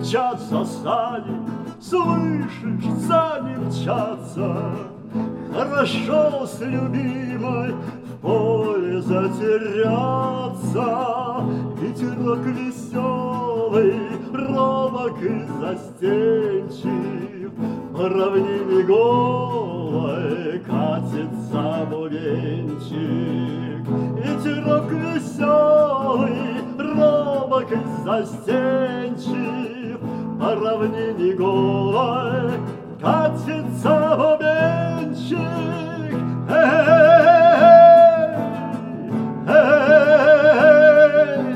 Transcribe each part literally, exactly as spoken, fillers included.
мчатся сани, слышишь, сани мчатся. Хорошо с любимой в поле затеряться. Ветерок веселый, робок и застенчив, по равнине голой катится бубенчик. Ветерок веселый, робок и застенчив, по равнине голой катится бубенчик. Эй, эй,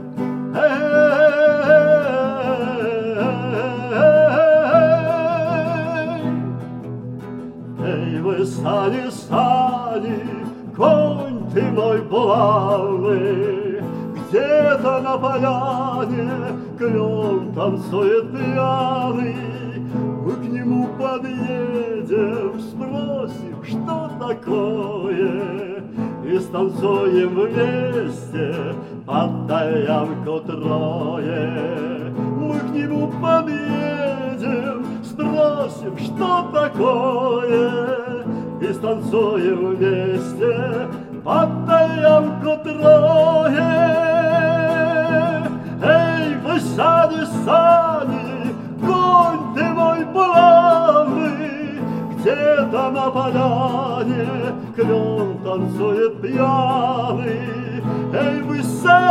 эй, эй, вы сани, сани, конь ты мой плавный, где-то на поляне клен танцует пьяный. Мы к нему подъедем, спросим, что такое, и станцуем вместе под таянку трое. Мы к нему подъедем, спросим, что такое, и станцуем вместе под таянку трое. Эй, вы сани, сани, конь ты мой плавный, где-то на поляне клен танцует пьяный. Эй, вы сани,